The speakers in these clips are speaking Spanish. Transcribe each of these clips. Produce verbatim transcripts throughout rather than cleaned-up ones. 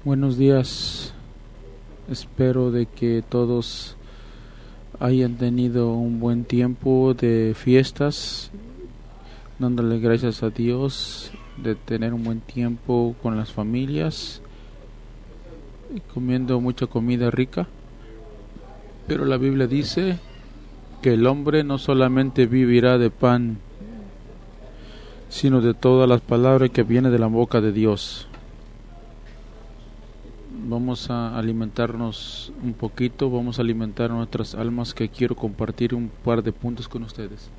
Buenos días, espero de que todos hayan tenido un buen tiempo de fiestas, dándole gracias a Dios de tener un buen tiempo con las familias, comiendo mucha comida rica. Pero la Biblia dice que el hombre no solamente vivirá de pan, sino de todas las palabras que vienen de la boca de Dios. Vamos a alimentarnos un poquito, vamos a alimentar nuestras almas, que quiero compartir un par de puntos con ustedes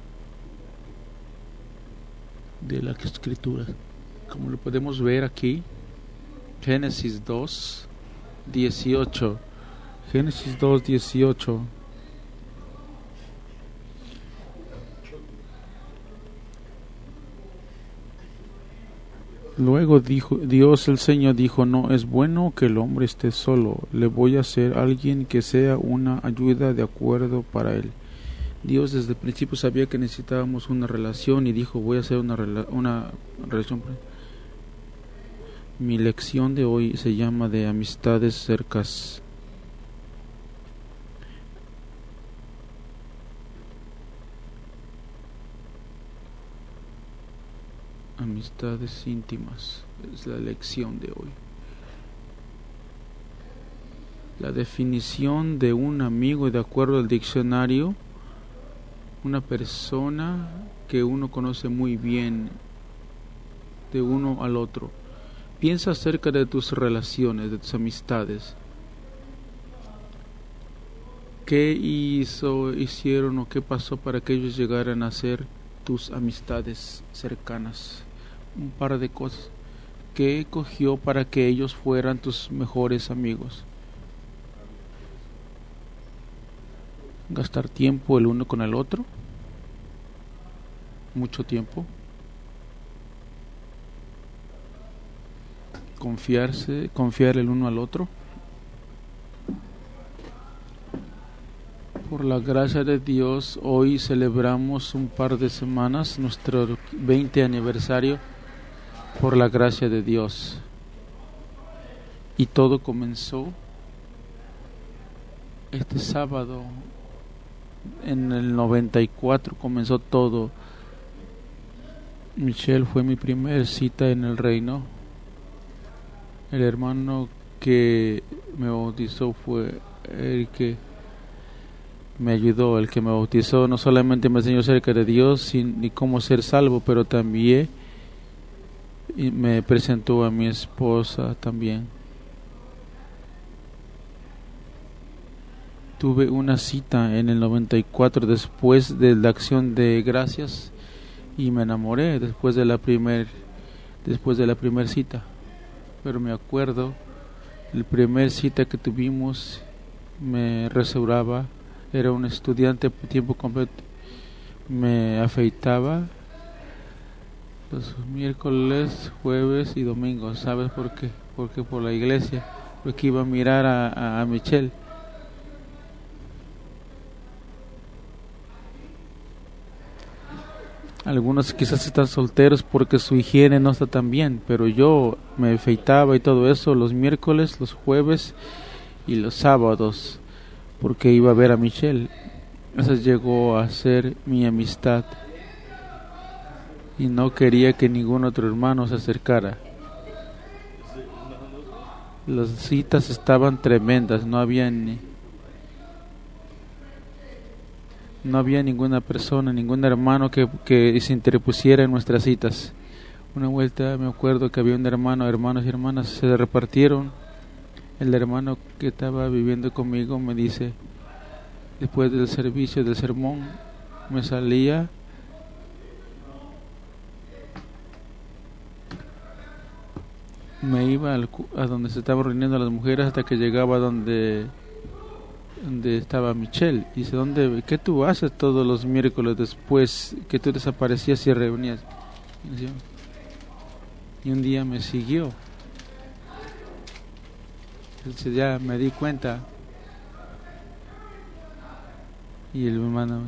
de la escritura. Como lo podemos ver aquí, Génesis dos, dieciocho. Génesis dos, dieciocho. Luego dijo Dios el Señor dijo: no es bueno que el hombre esté solo, le voy a hacer alguien que sea una ayuda de acuerdo para él. Dios desde el principio sabía que necesitábamos una relación y dijo: voy a hacer una, rela- una relación. Mi lección de hoy se llama de amistades cercas. Amistades íntimas es la lección de hoy. La definición de un amigo, de acuerdo al diccionario, una persona que uno conoce muy bien de uno al otro. Piensa acerca de tus relaciones, de tus amistades. ¿Qué hizo, hicieron o qué pasó para que ellos llegaran a ser tus amistades cercanas? Un par de cosas. ¿Qué cogió para que ellos fueran tus mejores amigos? Gastar tiempo el uno con el otro, mucho tiempo. Confiarse, confiar el uno al otro. Por la gracia de Dios, hoy celebramos un par de semanas nuestro veinte aniversario. Por la gracia de Dios. Y todo comenzó este sábado. En el noventa y cuatro comenzó todo. Michelle fue mi primer cita en el reino. El hermano que me bautizó fue el que me ayudó, el que me bautizó. No solamente me enseñó acerca de Dios y cómo ser salvo, pero también y me presentó a mi esposa también. Tuve una cita en el noventa y cuatro después de la acción de gracias y me enamoré después de la primer después de la primer cita. Pero me acuerdo el primer cita que tuvimos, me restauraba, era un estudiante por tiempo completo, me afeitaba los miércoles, jueves y domingos. ¿Sabes por qué? Porque por la iglesia, porque iba a mirar a, a, a Michelle. Algunos quizás están solteros porque su higiene no está tan bien, pero yo me afeitaba y todo eso los miércoles, los jueves y los sábados, porque iba a ver a Michelle. Esa llegó a ser mi amistad. Y no quería que ningún otro hermano se acercara. Las citas estaban tremendas, no había ni, no había ninguna persona, ningún hermano que, que se interpusiera en nuestras citas. Una vuelta me acuerdo que había un hermano, hermanos y hermanas se repartieron. El hermano que estaba viviendo conmigo me dice, después del servicio, del sermón, me salía me iba al, a donde se estaban reuniendo las mujeres hasta que llegaba donde donde estaba Michelle. Y dice: ¿dónde, qué tú haces todos los miércoles después que tú desaparecías y reunías? Y un día me siguió. Entonces ya me di cuenta. Y el hermano,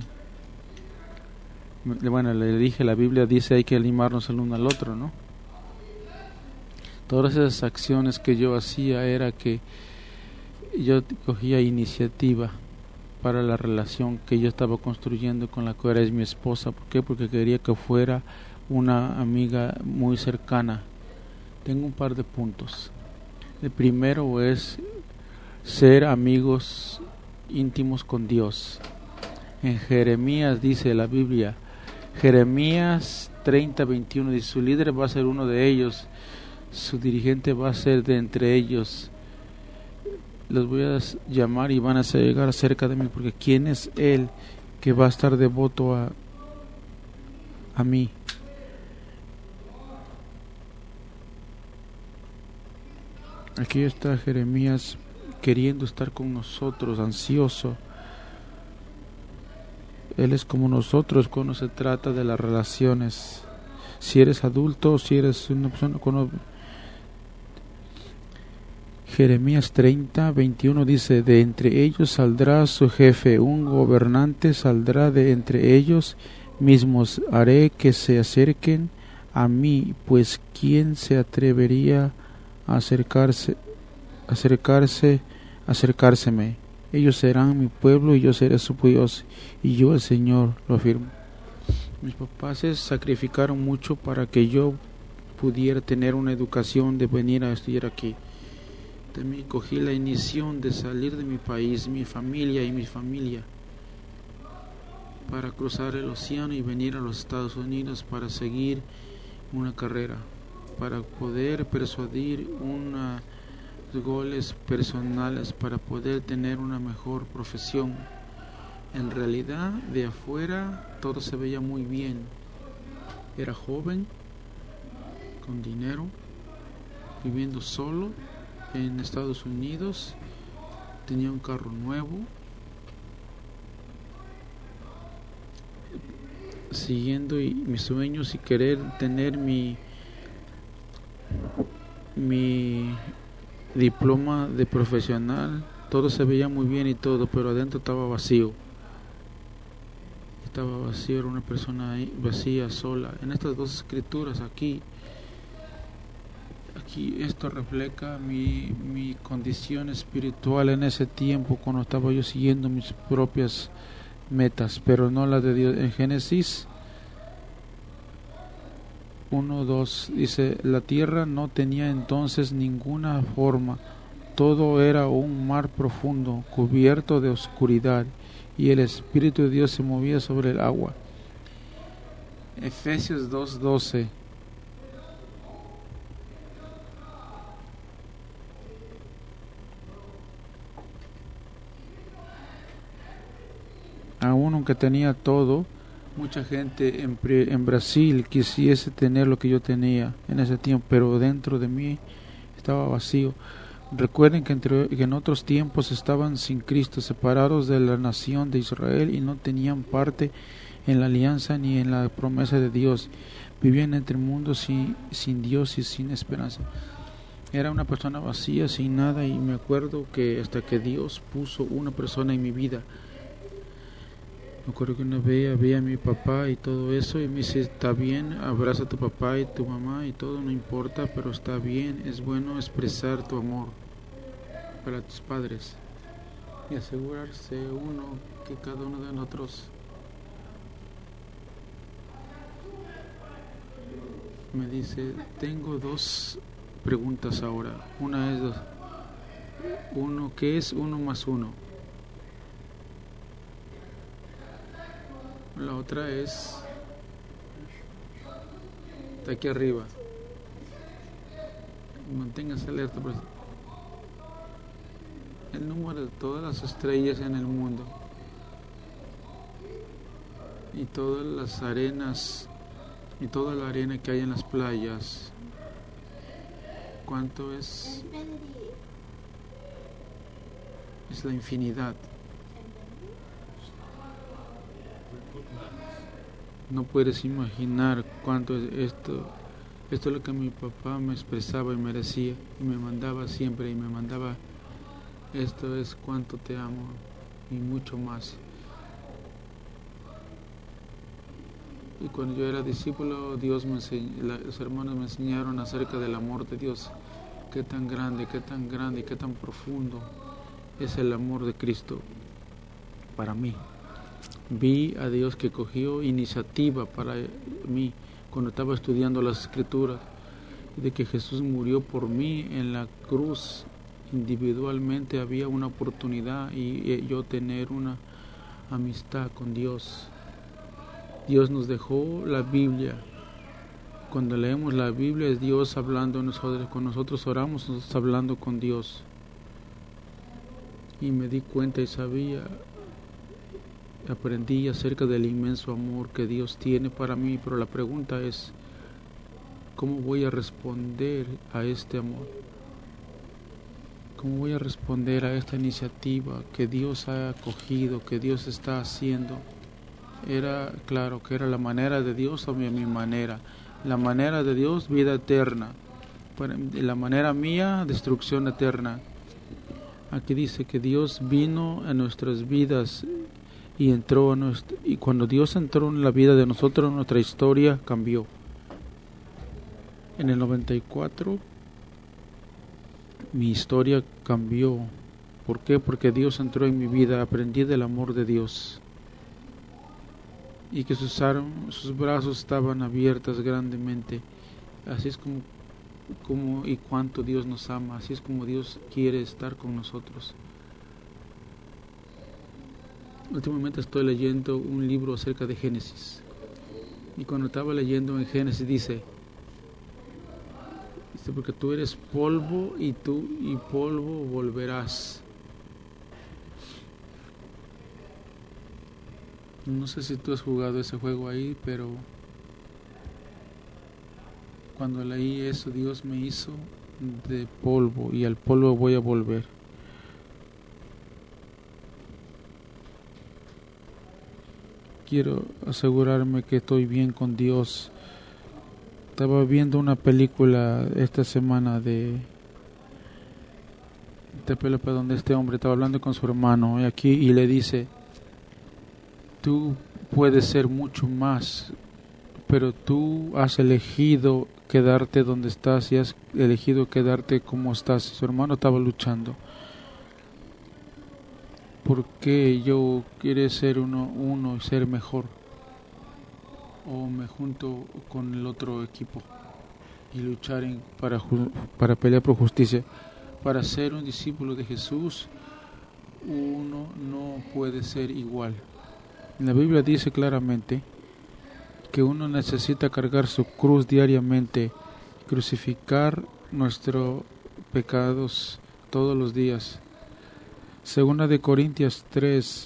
bueno, le dije, la Biblia dice hay que animarnos el uno al otro, ¿no? Todas esas acciones que yo hacía era que yo cogía iniciativa para la relación que yo estaba construyendo con la que ahora es mi esposa. ¿Por qué? Porque quería que fuera una amiga muy cercana. Tengo un par de puntos. El primero es ser amigos íntimos con Dios. En Jeremías dice la Biblia, Jeremías treinta veintiuno dice, su líder va a ser uno de ellos, su dirigente va a ser de entre ellos. Los voy a llamar y van a llegar cerca de mí, porque ¿quién es él que va a estar devoto a, a mí? Aquí está Jeremías queriendo estar con nosotros, ansioso. Él es como nosotros cuando se trata de las relaciones. Si eres adulto, si eres una persona con... Jeremías treinta veintiuno dice, de entre ellos saldrá su jefe, un gobernante saldrá de entre ellos mismos, haré que se acerquen a mí, pues ¿quién se atrevería a acercarse, acercarse, acercárseme? Ellos serán mi pueblo y yo seré su Dios, y yo el Señor lo afirmo. Mis papás se sacrificaron mucho para que yo pudiera tener una educación de venir a estudiar aquí. También cogí la iniciativa de salir de mi país, mi familia y mi familia, para cruzar el océano y venir a los Estados Unidos para seguir una carrera, para poder persuadir unos goles personales, para poder tener una mejor profesión. En realidad, de afuera, todo se veía muy bien. Era joven, con dinero, viviendo solo en Estados Unidos, tenía un carro nuevo, siguiendo y mis sueños y querer tener mi mi diploma de profesional. Todo se veía muy bien y todo, pero adentro estaba vacío. Estaba vacío, era una persona vacía, sola. En estas dos escrituras aquí, aquí esto refleja mi, mi condición espiritual en ese tiempo, cuando estaba yo siguiendo mis propias metas, pero no las de Dios. En Génesis uno dos dice, la tierra no tenía entonces ninguna forma, todo era un mar profundo, cubierto de oscuridad, y el Espíritu de Dios se movía sobre el agua. Efesios dos doce. Aún aunque tenía todo, mucha gente en, en Brasil quisiese tener lo que yo tenía en ese tiempo, pero dentro de mí estaba vacío. Recuerden que, entre, que en otros tiempos estaban sin Cristo, separados de la nación de Israel y no tenían parte en la alianza ni en la promesa de Dios. Vivían entre el mundo sin, sin Dios y sin esperanza. Era una persona vacía, sin nada, y me acuerdo que hasta que Dios puso una persona en mi vida. Me acuerdo que una vez veía a mi papá y todo eso y me dice, está bien, abraza a tu papá y tu mamá y todo, no importa, pero está bien, es bueno expresar tu amor para tus padres y asegurarse uno que cada uno de nosotros me dice, tengo dos preguntas ahora. Una es dos. Uno, ¿qué es uno más uno? La otra es, está aquí arriba. Manténgase alerta. Pues. El número de todas las estrellas en el mundo y todas las arenas y toda la arena que hay en las playas. ¿Cuánto es? Es la infinidad. No puedes imaginar cuánto es esto. Esto es lo que mi papá me expresaba y me decía y me mandaba siempre y me mandaba. Esto es cuánto te amo y mucho más. Y cuando yo era discípulo, Dios me enseñó, los hermanos me enseñaron acerca del amor de Dios. Qué tan grande, qué tan grande y qué tan profundo es el amor de Cristo para mí. Vi a Dios que cogió iniciativa para mí cuando estaba estudiando las Escrituras, de que Jesús murió por mí en la cruz. Individualmente había una oportunidad y yo tener una amistad con Dios. Dios nos dejó la Biblia. Cuando leemos la Biblia es Dios hablando a nosotros. Cuando nosotros oramos, nosotros hablando con Dios. Y me di cuenta y sabía, aprendí acerca del inmenso amor que Dios tiene para mí. Pero la pregunta es, ¿cómo voy a responder a este amor? ¿Cómo voy a responder a esta iniciativa que Dios ha acogido, que Dios está haciendo? Era claro que era la manera de Dios o mi, mi manera. La manera de Dios, vida eterna. La manera mía, destrucción eterna. Aquí dice que Dios vino a nuestras vidas y entró a nuestra, y cuando Dios entró en la vida de nosotros, nuestra historia cambió. En el noventa y cuatro mi historia cambió. ¿Por qué? Porque Dios entró en mi vida, aprendí del amor de Dios. Y que sus, armas, sus brazos estaban abiertos grandemente. Así es como, como y cuánto Dios nos ama. Así es como Dios quiere estar con nosotros. Últimamente estoy leyendo un libro acerca de Génesis. Y cuando estaba leyendo en Génesis dice, dice porque tú eres polvo y tú y polvo volverás. No sé si tú has jugado ese juego ahí, pero cuando leí eso, Dios me hizo de polvo y al polvo voy a volver. Quiero asegurarme que estoy bien con Dios. Estaba viendo una película esta semana de esta película donde este hombre estaba hablando con su hermano y aquí y le dice, tú puedes ser mucho más, pero tú has elegido quedarte donde estás y has elegido quedarte como estás. Su hermano estaba luchando. ¿Por qué yo quiero ser uno, uno y ser mejor? O me junto con el otro equipo y luchar en, para, para pelear por justicia. Para ser un discípulo de Jesús, uno no puede ser igual. La Biblia dice claramente que uno necesita cargar su cruz diariamente, crucificar nuestros pecados todos los días. Segunda de Corintios tres,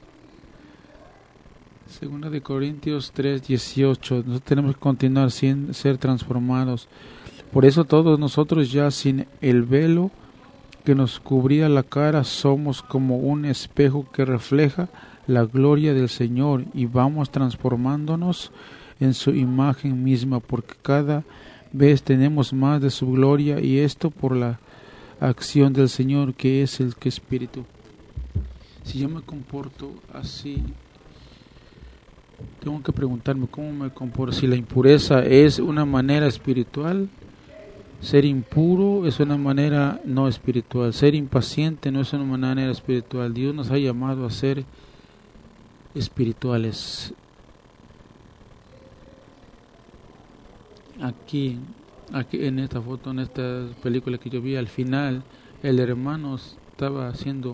Segunda de Corintios tres, dieciocho. Nosotros tenemos que continuar sin ser transformados. Por eso todos nosotros ya sin el velo que nos cubría la cara somos como un espejo que refleja la gloria del Señor y vamos transformándonos en su imagen misma, porque cada vez tenemos más de su gloria y esto por la acción del Señor que es el que Espíritu. Si yo me comporto así, tengo que preguntarme cómo me comporto. Si la impureza es una manera espiritual, ser impuro es una manera no espiritual, ser impaciente no es una manera espiritual. Dios nos ha llamado a ser espirituales. Aquí, aquí en esta foto, en esta película que yo vi, al final el hermano estaba haciendo,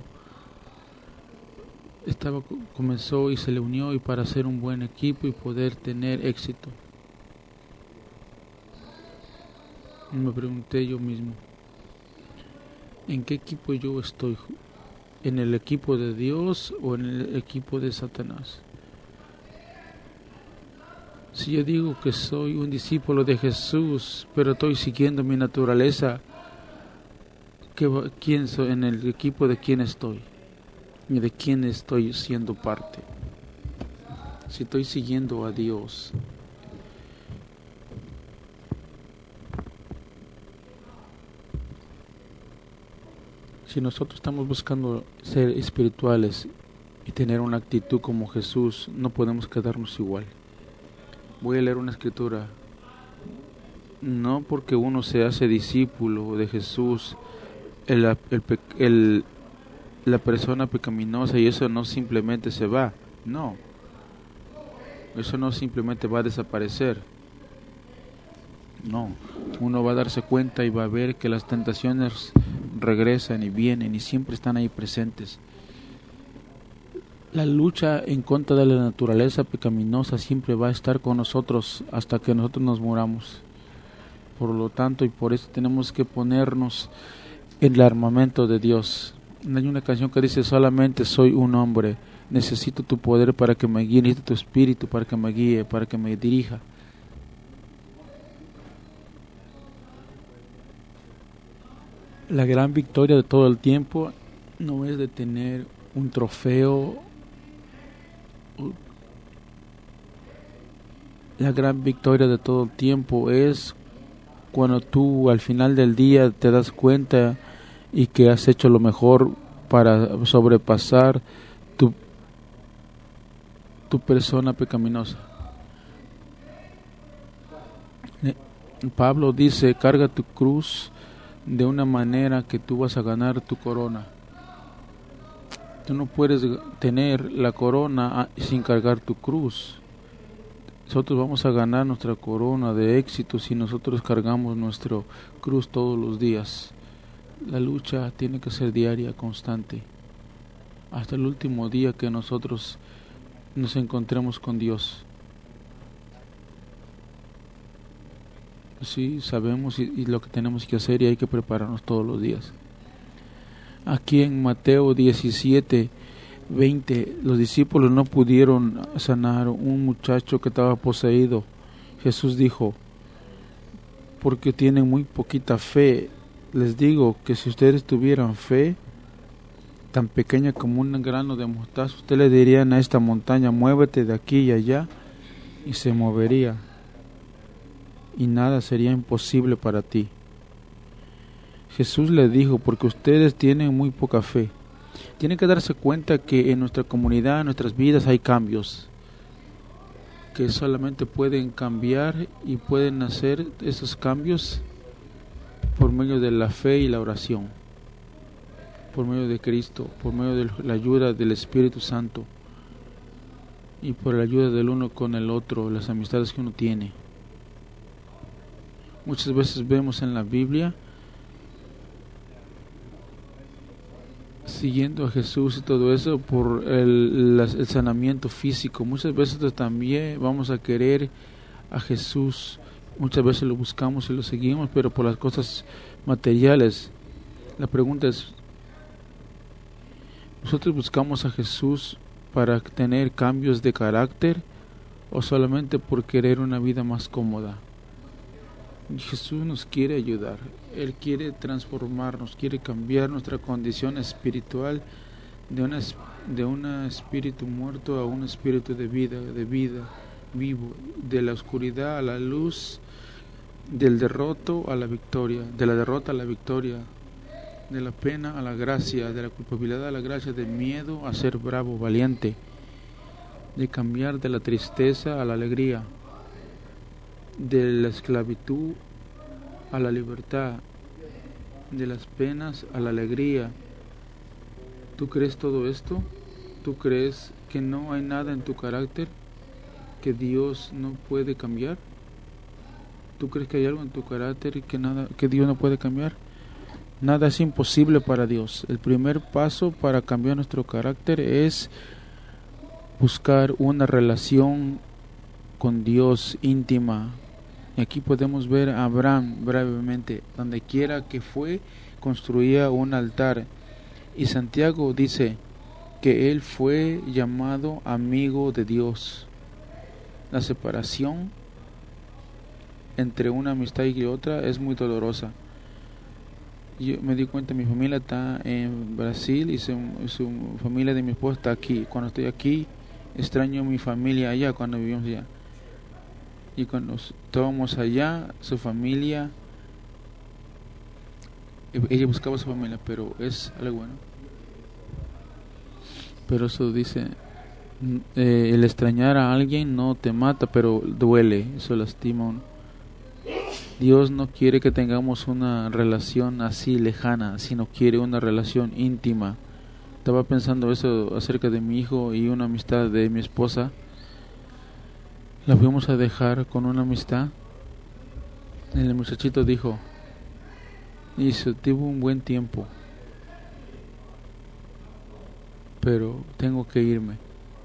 estaba comenzó y se le unió y para hacer un buen equipo y poder tener éxito. Y me pregunté yo mismo, ¿en qué equipo yo estoy? ¿En el equipo de Dios o en el equipo de Satanás? Si yo digo que soy un discípulo de Jesús, pero estoy siguiendo mi naturaleza, ¿quién soy? ¿En el equipo de quién estoy? ¿Y de quién estoy siendo parte? Si estoy siguiendo a Dios, si nosotros estamos buscando ser espirituales y tener una actitud como Jesús, no podemos quedarnos igual. Voy a leer una escritura. No porque uno se hace discípulo de Jesús, el, el, el, la persona pecaminosa, y eso no simplemente se va. No. Eso no simplemente va a desaparecer. No. Uno va a darse cuenta y va a ver que las tentaciones regresan y vienen y siempre están ahí presentes. La lucha en contra de la naturaleza pecaminosa siempre va a estar con nosotros hasta que nosotros nos muramos. Por lo tanto, y por eso tenemos que ponernos en el armamento de Dios. Hay una canción que dice: solamente soy un hombre, necesito tu poder para que me guíe, necesito tu espíritu para que me guíe, para que me dirija. La gran victoria de todo el tiempo no es de tener un trofeo. La gran victoria de todo el tiempo es cuando tú al final del día te das cuenta y que has hecho lo mejor para sobrepasar tu, tu persona pecaminosa. Pablo dice: carga tu cruz de una manera que tú vas a ganar tu corona. Tú no puedes tener la corona sin cargar tu cruz. Nosotros vamos a ganar nuestra corona de éxito si nosotros cargamos nuestra cruz todos los días. La lucha tiene que ser diaria, constante, hasta el último día que nosotros nos encontremos con Dios. Sí, sabemos y, y lo que tenemos que hacer, y hay que prepararnos todos los días. Aquí en Mateo diecisiete veinte, los discípulos no pudieron sanar un muchacho que estaba poseído. Jesús dijo: porque tienen muy poquita fe. Les digo que si ustedes tuvieran fe tan pequeña como un grano de mostaza, ustedes le dirían a esta montaña: muévete de aquí y allá, y se movería, y nada sería imposible para ti. Jesús le dijo: porque ustedes tienen muy poca fe. Tienen que darse cuenta que en nuestra comunidad, en nuestras vidas, hay cambios que solamente pueden cambiar, y pueden hacer esos cambios por medio de la fe y la oración, por medio de Cristo, por medio de la ayuda del Espíritu Santo, y por la ayuda del uno con el otro, las amistades que uno tiene. Muchas veces vemos en la Biblia, siguiendo a Jesús y todo eso, por el, el sanamiento físico. Muchas veces también vamos a querer a Jesús, muchas veces lo buscamos y lo seguimos, pero por las cosas materiales. La pregunta es: ¿nosotros buscamos a Jesús para tener cambios de carácter o solamente por querer una vida más cómoda? Jesús nos quiere ayudar, Él quiere transformarnos, quiere cambiar nuestra condición espiritual de una de un espíritu muerto a un espíritu de vida, de vida vivo, de la oscuridad a la luz, del derroto a la victoria, de la derrota a la victoria, de la pena a la gracia, de la culpabilidad a la gracia, del miedo a ser bravo, valiente, de cambiar de la tristeza a la alegría, de la esclavitud a la libertad, de las penas a la alegría. ¿Tú crees todo esto? ¿Tú crees que no hay nada en tu carácter que Dios no puede cambiar? ¿Tú crees que hay algo en tu carácter que nada que Dios no puede cambiar? Nada es imposible para Dios. El primer paso para cambiar nuestro carácter es buscar una relación con Dios íntima. Y aquí podemos ver a Abraham brevemente. Donde quiera que fue, construía un altar. Y Santiago dice que él fue llamado amigo de Dios. La separación entre una amistad y otra es muy dolorosa. Yo me di cuenta, mi familia está en Brasil y su, su familia de mi esposa está aquí. Cuando estoy aquí, extraño a mi familia allá, cuando vivimos allá. Y cuando estábamos allá, su familia, ella buscaba a su familia, pero es algo bueno. Pero eso dice, eh, el extrañar a alguien no te mata, pero duele, eso lastima. Dios no quiere que tengamos una relación así lejana, sino quiere una relación íntima. Estaba pensando eso acerca de mi hijo y una amistad de mi esposa. La fuimos a dejar con una amistad. El muchachito dijo, hizo, tuvo un buen tiempo, pero tengo que irme.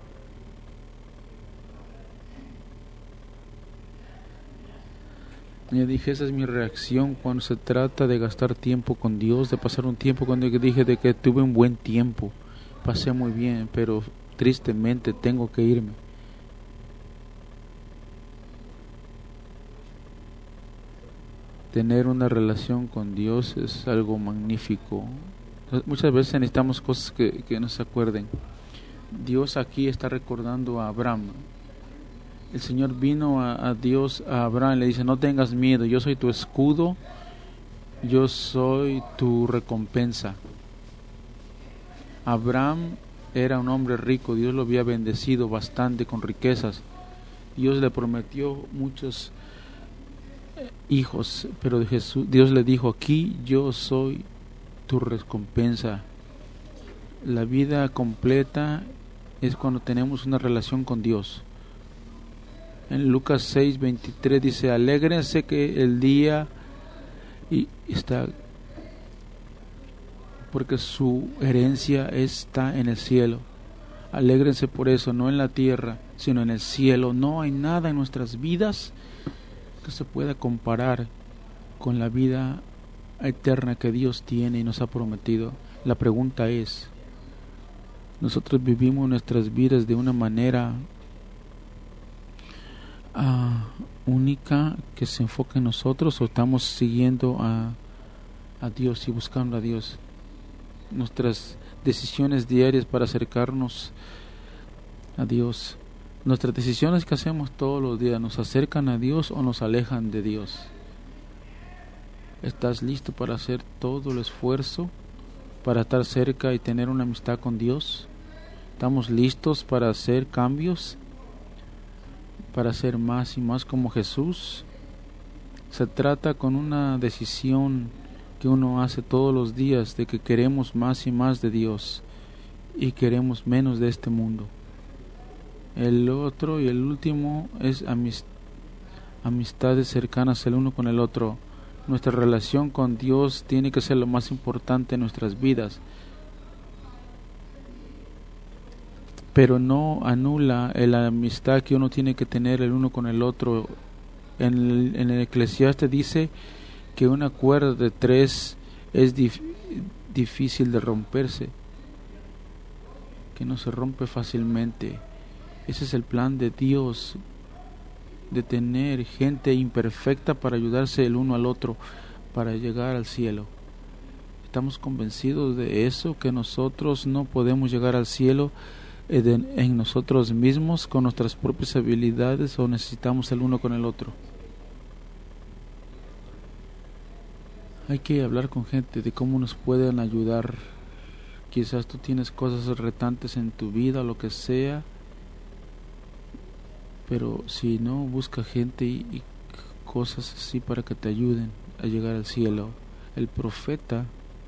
Yo dije, esa es mi reacción cuando se trata de gastar tiempo con Dios, de pasar un tiempo con Dios. Dije de que tuve un buen tiempo, pasé muy bien, pero tristemente tengo que irme. Tener una relación con Dios es algo magnífico. Muchas veces necesitamos cosas que, que nos acuerden. Dios aquí está recordando a Abraham. El Señor vino a, a Dios, a Abraham, y le dice, no tengas miedo, yo soy tu escudo, yo soy tu recompensa. Abraham era un hombre rico, Dios lo había bendecido bastante con riquezas. Dios le prometió muchos hijos, pero Jesús, Dios le dijo, aquí yo soy tu recompensa. La vida completa es cuando tenemos una relación con Dios. En Lucas seis veintitrés dice, alégrense que el día y está, porque su herencia está en el cielo. Alégrense por eso, no en la tierra, sino en el cielo. No hay nada en nuestras vidas que se pueda comparar con la vida eterna que Dios tiene y nos ha prometido. La pregunta es, ¿nosotros vivimos nuestras vidas de una manera Uh, única que se enfoca en nosotros, o estamos siguiendo a, a Dios y buscando a Dios? Nuestras decisiones diarias para acercarnos a Dios, nuestras decisiones que hacemos todos los días, ¿nos acercan a Dios o nos alejan de Dios? ¿Estás listo para hacer todo el esfuerzo para estar cerca y tener una amistad con Dios? ¿Estamos listos para hacer cambios, para ser más y más como Jesús? Se trata con una decisión que uno hace todos los días de que queremos más y más de Dios y queremos menos de este mundo. El otro y el último es amist- amistades cercanas el uno con el otro. Nuestra relación con Dios tiene que ser lo más importante en nuestras vidas, pero no anula la amistad que uno tiene que tener el uno con el otro. En el, en el Eclesiastes dice que una cuerda de tres es dif, difícil de romperse, que no se rompe fácilmente. Ese es el plan de Dios, de tener gente imperfecta para ayudarse el uno al otro para llegar al cielo. Estamos convencidos de eso, que nosotros no podemos llegar al cielo en nosotros mismos con nuestras propias habilidades, o necesitamos el uno con el otro. Hay que hablar con gente de cómo nos pueden ayudar. Quizás tú tienes cosas retantes en tu vida o lo que sea, pero si no, busca gente y, y cosas así para que te ayuden a llegar al cielo. El profeta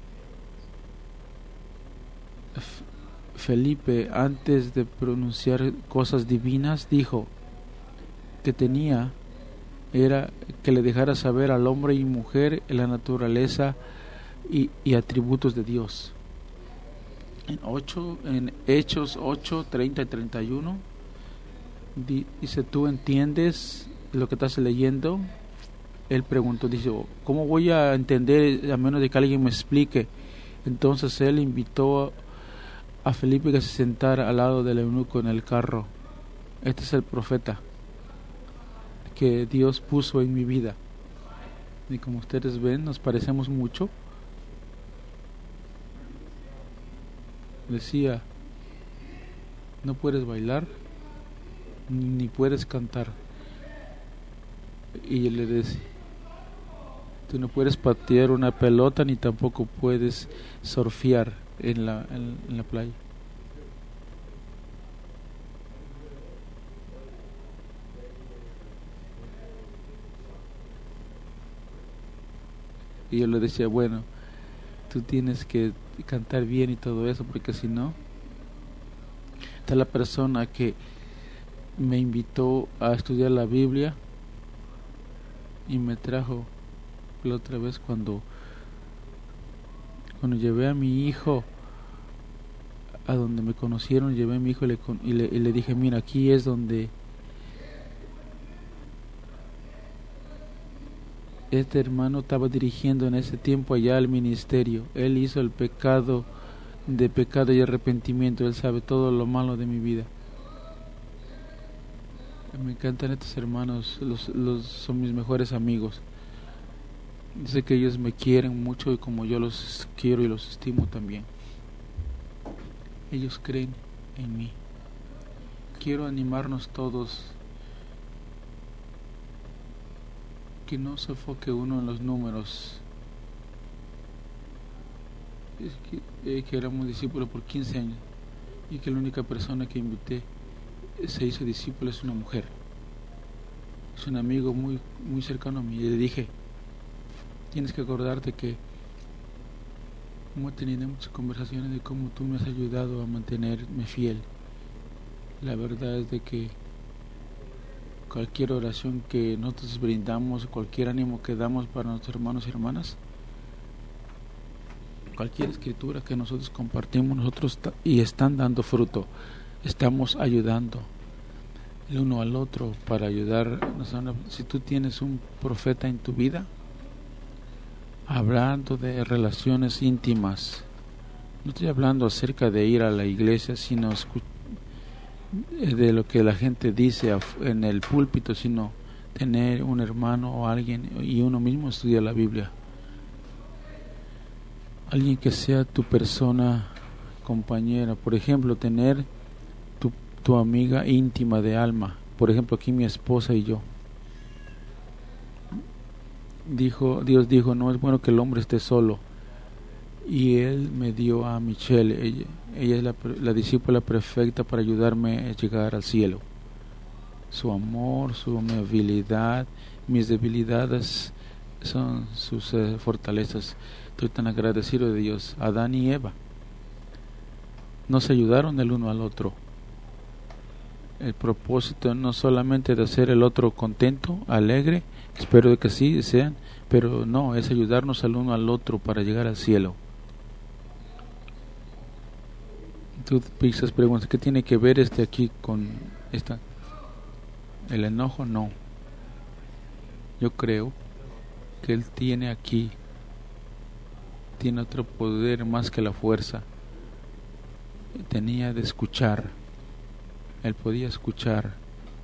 Felipe, antes de pronunciar cosas divinas, dijo que tenía era que le dejara saber al hombre y mujer la naturaleza y, y atributos de Dios. En, ocho, en Hechos ocho, treinta y treinta y uno dice, ¿tú entiendes lo que estás leyendo? Él preguntó, dice, ¿cómo voy a entender a menos de que alguien me explique? Entonces él invitó a Felipe que se sentara al lado del eunuco en el carro. Este es el profeta que Dios puso en mi vida, y como ustedes ven, nos parecemos mucho. Decía, no puedes bailar ni puedes cantar, y él le decía, tú no puedes patear una pelota ni tampoco puedes surfear en la, en, en la playa. Y yo le decía, bueno, tú tienes que cantar bien y todo eso, porque si no, está la persona que me invitó a estudiar la Biblia y me trajo la otra vez cuando cuando llevé a mi hijo a donde me conocieron, llevé a mi hijo y le, y le, y le dije, mira, aquí es donde este hermano estaba dirigiendo en ese tiempo allá al ministerio. Él hizo el pecado de pecado y arrepentimiento. Él sabe todo lo malo de mi vida. Me encantan estos hermanos, los, los son mis mejores amigos. Sé que ellos me quieren mucho y como yo los quiero y los estimo también. Ellos creen en mí. Quiero animarnos todos, que no se enfoque uno en los números. Es que, eh, que éramos discípulos por quince años y que la única persona que invité se hizo discípulo es una mujer. Es un amigo muy, muy cercano a mí. Y le dije, tienes que acordarte que hemos tenido muchas conversaciones de cómo tú me has ayudado a mantenerme fiel. La verdad es de que cualquier oración que nosotros brindamos, cualquier ánimo que damos para nuestros hermanos y hermanas, cualquier escritura que nosotros compartimos nosotros y están dando fruto, estamos ayudando el uno al otro para ayudar. Si tú tienes un profeta en tu vida, hablando de relaciones íntimas, no estoy hablando acerca de ir a la iglesia, sino de lo que la gente dice en el púlpito, sino tener un hermano o alguien y uno mismo estudiar la Biblia. Alguien que sea tu persona compañera, por ejemplo, tener tu, tu amiga íntima de alma, por ejemplo aquí mi esposa y yo. Dijo, Dios dijo, no es bueno que el hombre esté solo, y Él me dio a Michelle. Ella, ella es la, la discípula perfecta para ayudarme a llegar al cielo. Su amor, su amabilidad, mis debilidades son sus eh, fortalezas. Estoy tan agradecido de Dios. Adán y Eva nos ayudaron el uno al otro. El propósito no solamente de hacer el otro contento, alegre, espero que sí sean, pero no, es ayudarnos al uno al otro para llegar al cielo. Tú pisas preguntas, ¿qué tiene que ver este aquí con esta? El enojo, no. Yo creo que él tiene aquí, tiene otro poder más que la fuerza. Tenía de escuchar. Él podía escuchar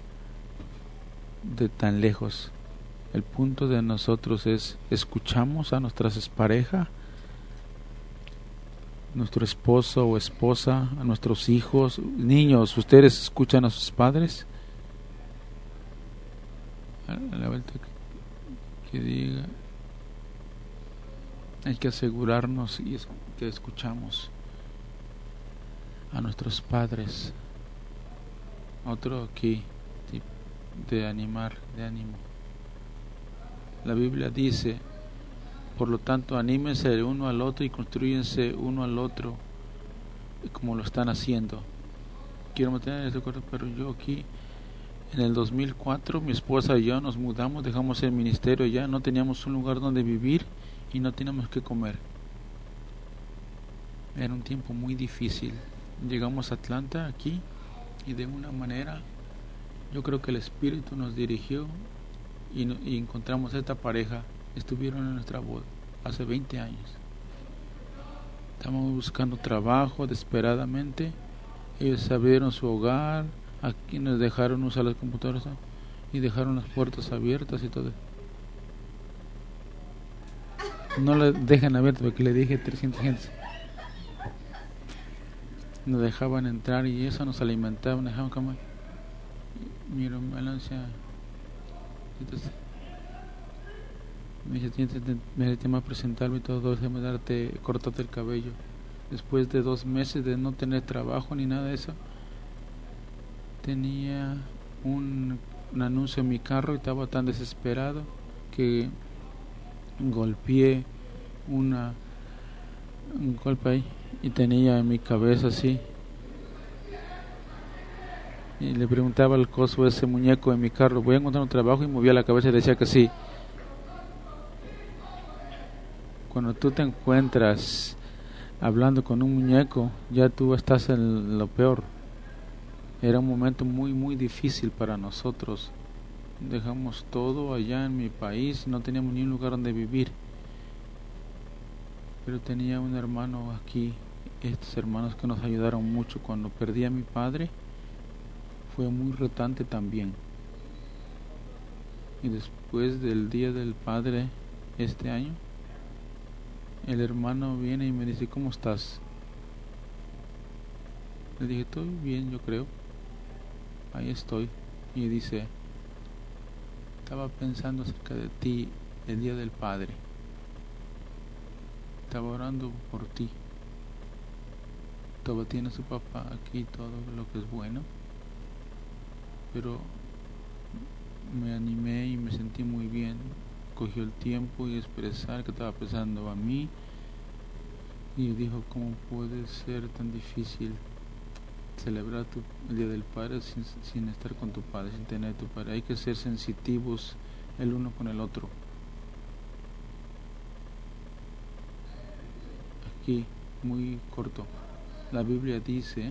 de tan lejos. El punto de nosotros es, escuchamos a nuestras parejas, nuestro esposo o esposa, a nuestros hijos, niños, ¿ustedes escuchan a sus padres? A la vuelta que, que diga, hay que asegurarnos y es, que escuchamos a nuestros padres. Otro aquí de animar, de ánimo. La Biblia dice, por lo tanto, anímense el uno al otro y construyense uno al otro como lo están haciendo. Quiero mantener este acuerdo, pero yo aquí en el dos mil cuatro mi esposa y yo nos mudamos, dejamos el ministerio ya, no teníamos un lugar donde vivir y no teníamos que comer. Era un tiempo muy difícil. Llegamos a Atlanta aquí y de una manera yo creo que el Espíritu nos dirigió y, no, y encontramos a esta pareja. Estuvieron en nuestra boda hace veinte años. Estábamos buscando trabajo desesperadamente. Ellos abrieron su hogar, aquí nos dejaron usar las computadoras y dejaron las puertas abiertas y todo. No la dejan abierta porque le dije trescientas gente. Nos dejaban entrar y eso nos alimentaba, nos dejaban comer. Mi hermana decía, entonces, me dice, me tema presentarme y todo, déjame darte, cortarte el cabello. Después de dos meses de no tener trabajo ni nada de eso, tenía un, un anuncio en mi carro y estaba tan desesperado que golpeé una un golpe ahí y tenía en mi cabeza así. Y le preguntaba al coso ese muñeco en mi carro, voy a encontrar un trabajo, y movía la cabeza y decía que sí. Cuando tú te encuentras hablando con un muñeco, ya tú estás en lo peor. Era un momento muy muy difícil para nosotros. Dejamos todo allá en mi país, no teníamos ni un lugar donde vivir. Pero tenía un hermano aquí, estos hermanos que nos ayudaron mucho. Cuando perdí a mi padre, fue muy retante también. Y después del Día del Padre este año, el hermano viene y me dice, ¿cómo estás? Le dije, estoy bien, yo creo. Ahí estoy. Y dice, estaba pensando acerca de ti el Día del Padre. Estaba orando por ti. Todavía tiene su papá aquí, todo lo que es bueno. Pero me animé y me sentí muy bien. Cogió el tiempo y expresar que estaba pensando a mí. Y dijo, ¿cómo puede ser tan difícil celebrar tu, el Día del Padre sin, sin estar con tu padre, sin tener tu padre? Hay que ser sensitivos el uno con el otro. Aquí, muy corto, la Biblia dice,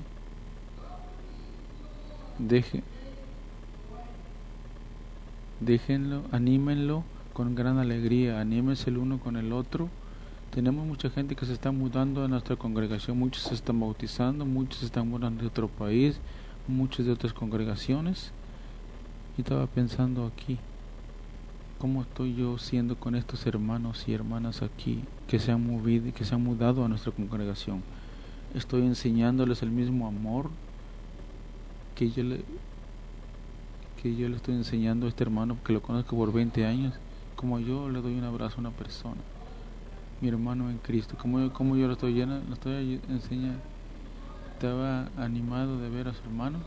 deje, déjenlo, anímenlo con gran alegría, anímense el uno con el otro. Tenemos mucha gente que se está mudando a nuestra congregación, muchos se están bautizando, muchos se están mudando de otro país, muchos de otras congregaciones. Y estaba pensando aquí, ¿cómo estoy yo siendo con estos hermanos y hermanas aquí que se han movido y que se han mudado a nuestra congregación? Estoy enseñándoles el mismo amor que yo le que yo le estoy enseñando a este hermano que lo conozco por veinte años, como yo le doy un abrazo a una persona, mi hermano en Cristo, como yo, como yo lo estoy llena, lo estoy enseñando. Estaba animado de ver a su hermano.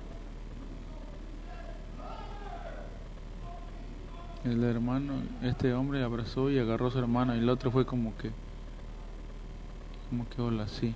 El hermano, este hombre abrazó y agarró a su hermano, y el otro fue como que, como que hola, sí.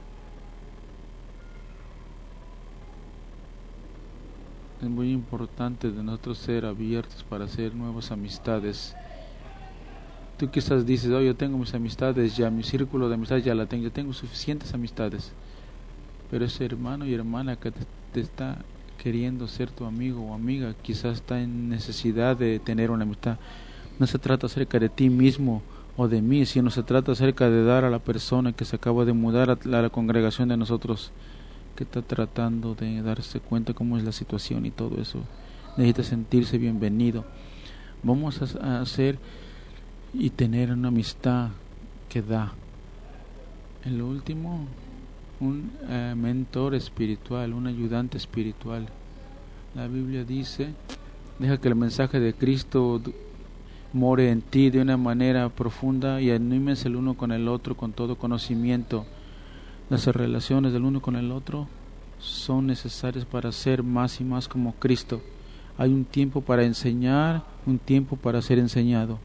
Es muy importante de nosotros ser abiertos para hacer nuevas amistades. Tú quizás dices, oh, yo tengo mis amistades ya, mi círculo de amistades ya la tengo, yo tengo suficientes amistades. Pero ese hermano y hermana que te, te está queriendo ser tu amigo o amiga, quizás está en necesidad de tener una amistad. No se trata acerca de ti mismo o de mí, sino se trata acerca de dar a la persona que se acaba de mudar a la, a la congregación de nosotros, que está tratando de darse cuenta cómo es la situación y todo eso. Necesita sentirse bienvenido. Vamos a, a hacer y tener una amistad que da. En lo último, un uh, mentor espiritual, un ayudante espiritual. La Biblia dice, deja que el mensaje de Cristo more en ti de una manera profunda y anímense el uno con el otro con todo conocimiento. Las relaciones del uno con el otro son necesarias para ser más y más como Cristo. Hay un tiempo para enseñar, un tiempo para ser enseñado.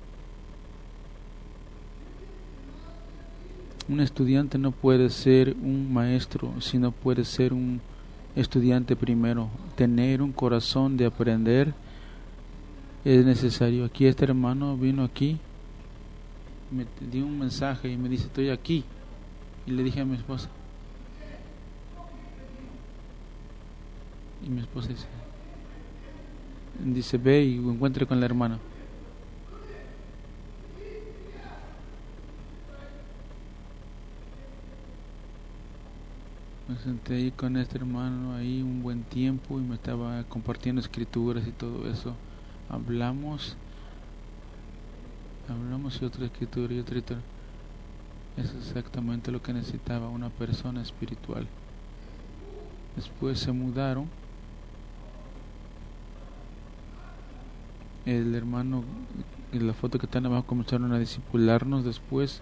Un estudiante no puede ser un maestro, sino puede ser un estudiante primero. Tener un corazón de aprender es necesario. Aquí este hermano vino aquí, me dio un mensaje y me dice, estoy aquí. Y le dije a mi esposa, y mi esposa dice, dice ve y encuentre con la hermana. Me senté ahí con este hermano ahí un buen tiempo y me estaba compartiendo escrituras y todo eso. Hablamos, hablamos y otra escritura y otra escritura. Es exactamente lo que necesitaba una persona espiritual. Después se mudaron. El hermano, en la foto que están abajo, comenzaron a discipularnos después.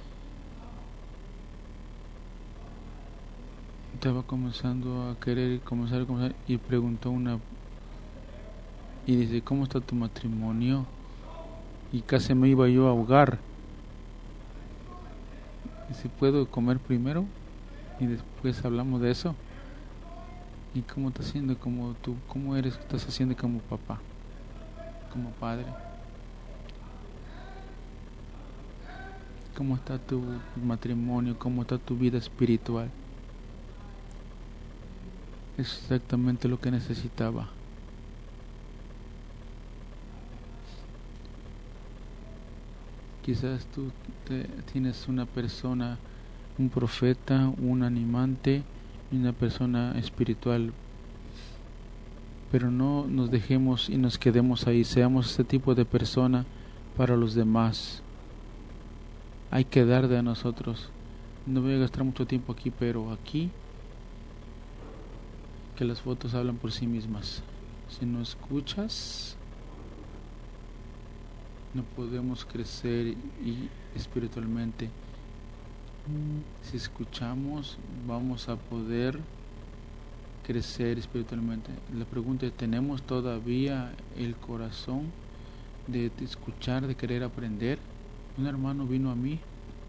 Estaba comenzando a querer comenzar a comenzar y preguntó una y dice, ¿cómo está tu matrimonio? Y casi me iba yo a ahogar. si puedo comer primero y después hablamos de eso. ¿Y cómo estás haciendo como tú? ¿Cómo eres? ¿Estás haciendo como papá? Como padre. ¿Cómo está tu matrimonio? ¿Cómo está tu vida espiritual? Es exactamente lo que necesitaba. Quizás tú te, tienes una persona, un profeta, un animante, una persona espiritual, pero no nos dejemos y nos quedemos ahí. Seamos este tipo de persona para los demás. Hay que dar de a nosotros. No voy a gastar mucho tiempo aquí, pero aquí que las fotos hablan por sí mismas. Si no escuchas, no podemos crecer y espiritualmente. Si escuchamos, vamos a poder crecer espiritualmente. La pregunta es, ¿tenemos todavía el corazón de escuchar, de querer aprender? Un hermano vino a mí,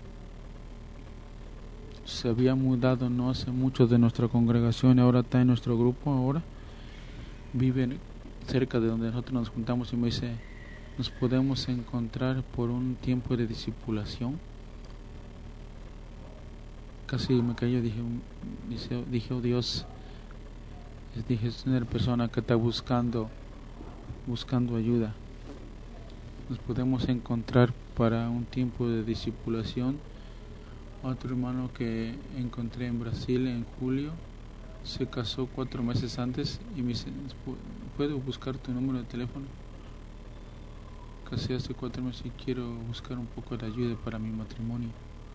se había mudado no hace mucho de nuestra congregación, ahora está en nuestro grupo, ahora vive cerca de donde nosotros nos juntamos, y me dice, ¿nos podemos encontrar por un tiempo de discipulación? Casi me cayó, dije, dije, dije oh Dios, dije, es una persona que está buscando, buscando ayuda. Nos podemos encontrar para un tiempo de discipulación. Otro hermano que encontré en Brasil en julio se casó cuatro meses antes y me dice, ¿puedo buscar tu número de teléfono? Casi hace cuatro meses y quiero buscar un poco de ayuda para mi matrimonio.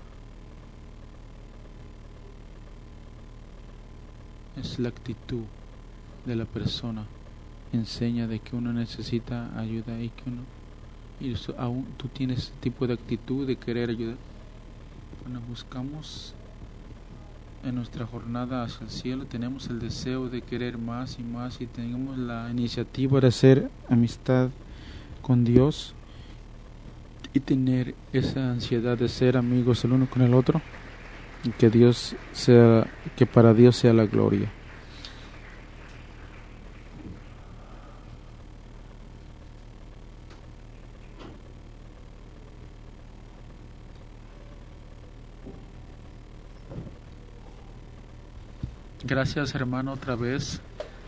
Es la actitud de la persona, enseña de que uno necesita ayuda y que uno, y eso, aún tú tienes ese tipo de actitud de querer ayudar. Cuando buscamos en nuestra jornada hacia el cielo, tenemos el deseo de querer más y más, y tenemos la iniciativa de hacer amistad con Dios y tener esa ansiedad de ser amigos el uno con el otro, y que Dios sea, que para Dios sea la gloria. Gracias, hermano, otra vez.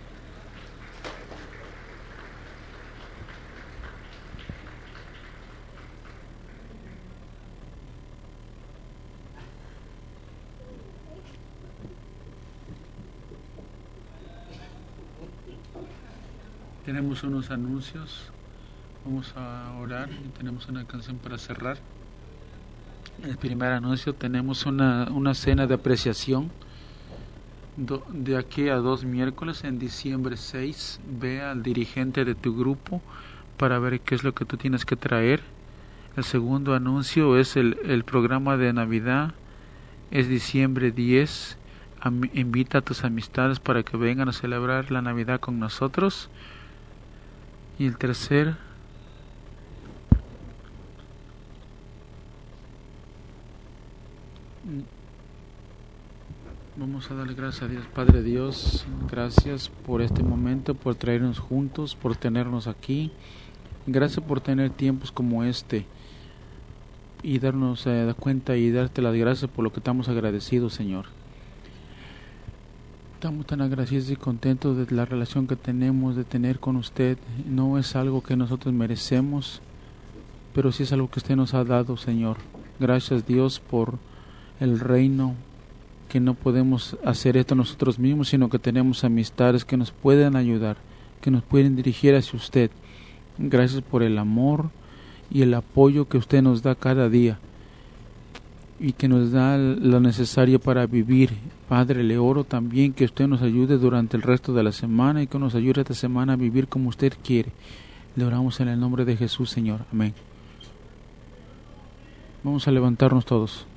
Tenemos unos anuncios, vamos a orar y tenemos una canción para cerrar. El primer anuncio, tenemos una, una cena de apreciación do, de aquí a dos miércoles en diciembre seis. Ve al dirigente de tu grupo para ver qué es lo que tú tienes que traer. El segundo anuncio es el, el programa de Navidad, es diciembre diez. Am, invita a tus amistades para que vengan a celebrar la Navidad con nosotros. Y el tercer, vamos a darle gracias a Dios. Padre Dios, gracias por este momento, por traernos juntos, por tenernos aquí. Gracias por tener tiempos como este y darnos eh, cuenta y darte las gracias por lo que estamos agradecidos, Señor. Estamos tan agradecidos y contentos de la relación que tenemos, de tener con usted. No es algo que nosotros merecemos, pero sí es algo que usted nos ha dado, Señor. Gracias, Dios, por el reino, que no podemos hacer esto nosotros mismos, sino que tenemos amistades que nos pueden ayudar, que nos pueden dirigir hacia usted. Gracias por el amor y el apoyo que usted nos da cada día y que nos da lo necesario para vivir. Padre, le oro también que usted nos ayude durante el resto de la semana y que nos ayude esta semana a vivir como usted quiere. Le oramos en el nombre de Jesús, Señor. Amén. Vamos a levantarnos todos.